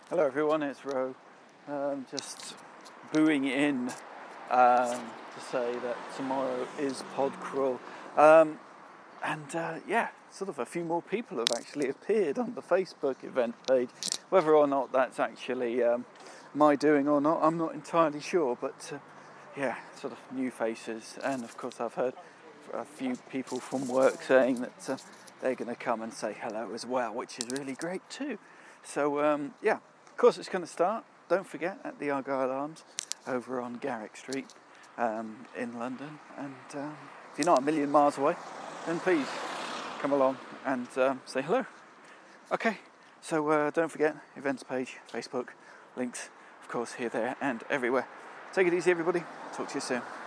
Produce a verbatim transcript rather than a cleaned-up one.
Hello everyone, it's Ro. Um, just booing in um, to say that tomorrow is Podcrawl. Um, and uh, yeah, sort of a few more people have actually appeared on the Facebook event page. Whether or not that's actually um, my doing or not, I'm not entirely sure. But uh, yeah, sort of new faces. And of course I've heard a few people from work saying that uh, they're going to come and say hello as well, which is really great too. So um, yeah. Of course, it's going to start, don't forget, at the Argyle Arms over on Garrick Street um, in London. And um, if you're not a million miles away, then please come along and um, say hello. Okay, so uh, don't forget, events page, Facebook, links, of course, here, there, and everywhere. Take it easy, everybody. Talk to you soon.